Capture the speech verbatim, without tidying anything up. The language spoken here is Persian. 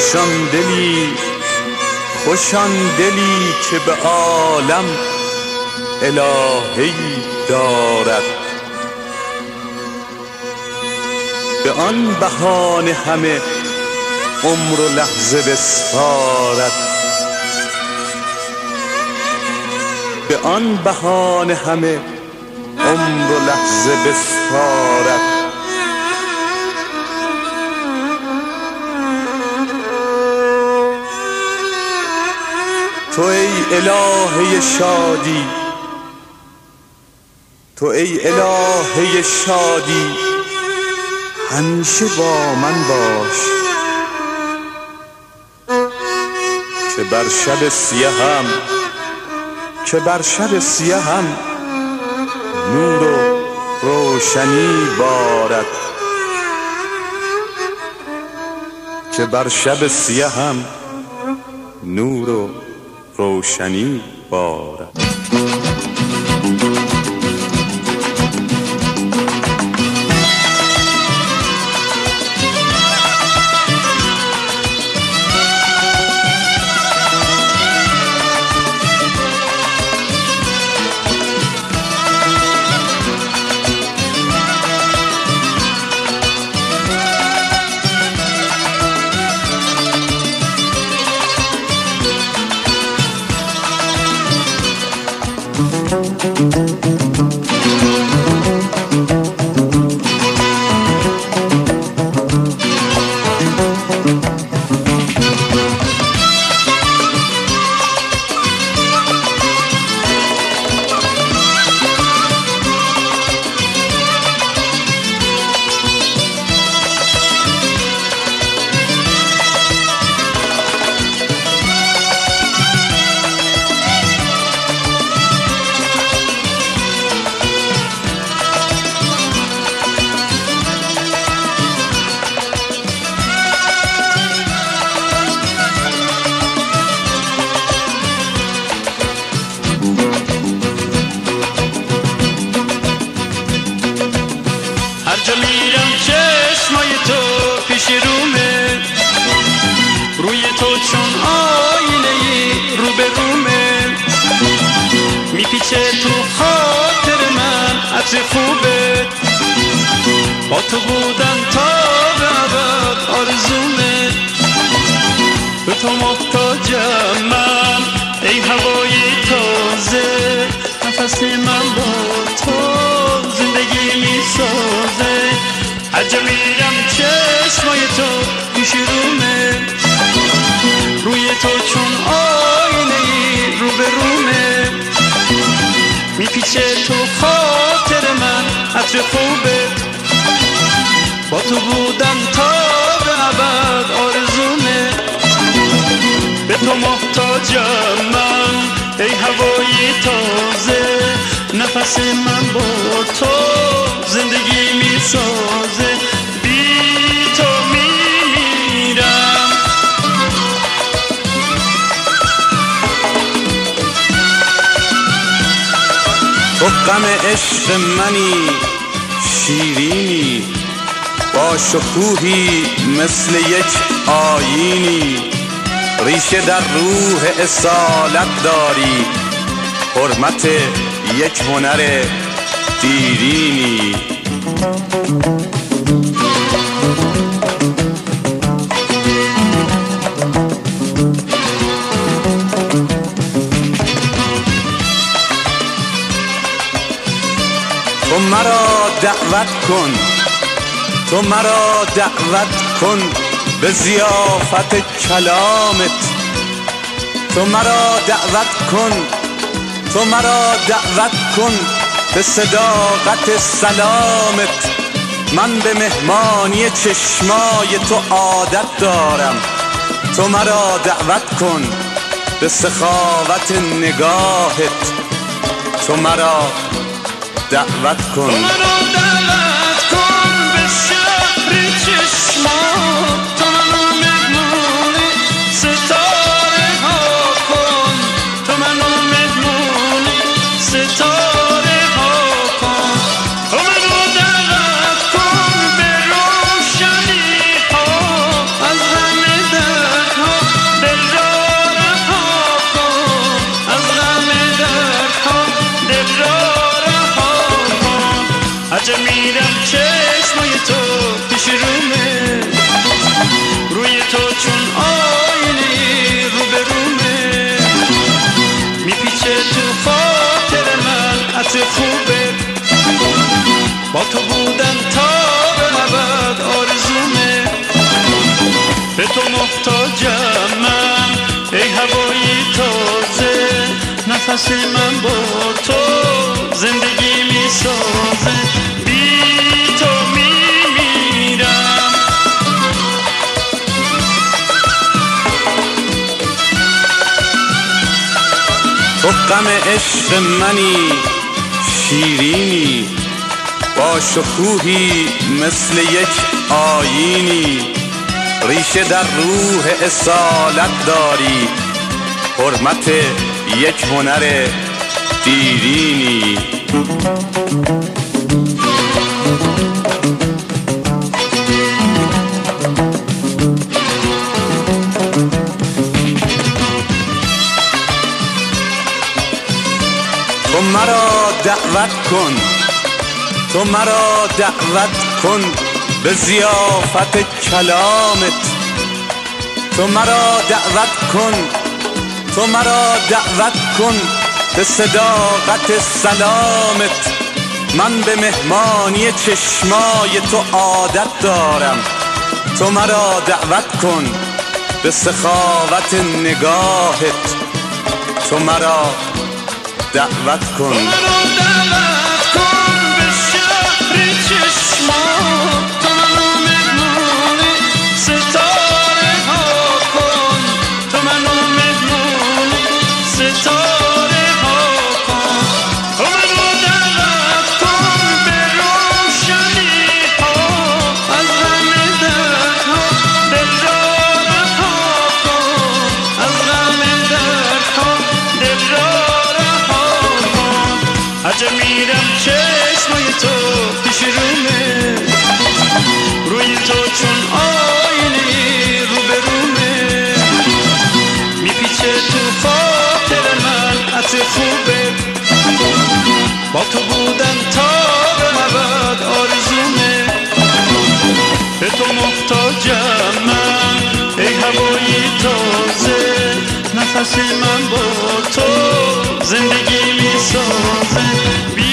خوشان دلی خوشان دلی که به عالم الهی دارد، به آن بهانه همه عمر و لحظه بسپارد، به آن بهانه همه عمر و لحظه بسپارد. تو ای الهه شادی، تو ای الهه شادی همیشه با من باش، که بر شب سیاهم که بر شب سیاهم نور و روشنی بارد، که بر شب سیاهم نور و روشنی بارد. خوبه با تو بودم تا به ابد آرزومه، به تو محتاجم من ای هوای تازه، نفس من با تو زندگی می سازه. هر جا میرم چشمای تو پیش رومه، روی تو چون آینه ای رو به رومه، میپیچه تو خاطر من عطر خوبت، با تو بودم تا به ابد آرزومه، به تو محتاجم من ای هوای تازه، نفس من با تو زندگی میسازه. بی تو میمیرم، تو غم عشق منی شیرینی، با شکوهی مثل یک آیینی، ریشه در روح اصالت داری، حرمت یک هنر دیرینی. تو مرا دعوت کن، تو مرا دعوت کن به ضیافت کلامت، تو مرا دعوت کن، تو مرا دعوت کن به صداقت سلامت. من به مهمانی چشمای تو عادت دارم، تو مرا دعوت کن به سخاوت نگاهت، تو مرا دعوت کن. تو منو دعوت کن به شهر چشمات، تو منو مهمون ستاره ها کن، تو منو مهمون ستاره ها کن، تو منو دعوت کن به روشنی ها از همه در عطر خوبه، با تو بودن تا به ابد آرزومه. به تو محتاجم من ای هوایی تازه، نفس من با تو زندگی می سازه. بی تو می میرم. تو غم عشق منی شیرینی، با شکوهی مثل یک آیینی. ریشه در روح اصالت داری، حرمت یک هنر دیرینی. تو مرا دعوت کن، تو مرا دعوت کن به ضیافت کلامت. تو مرا دعوت کن، تو مرا دعوت کن به صداقت سلامت. من به مهمانی چشمای تو عادت دارم. تو مرا دعوت کن به سخاوت نگاهت. تو مرا دعوت کن. تو منو دعوت کن به شهر چشمات. تو منو مهمون ستاره ها کن. تو منو مهمون ستاره ها کن. تو منو دعوت کن به روشنی ها، از غم دردها دل را رها کن. از غم دردها دل را عجب میرم چشمای تو پیش رومه، روی تو چون آینه رو به رومه. میپیچه تو خاطر من عطر خوبه، با تو بودن تا به ابد آرزومه. به تو محتاجم من ای هوایی تازه، نفس من با تو زندگی می سازه.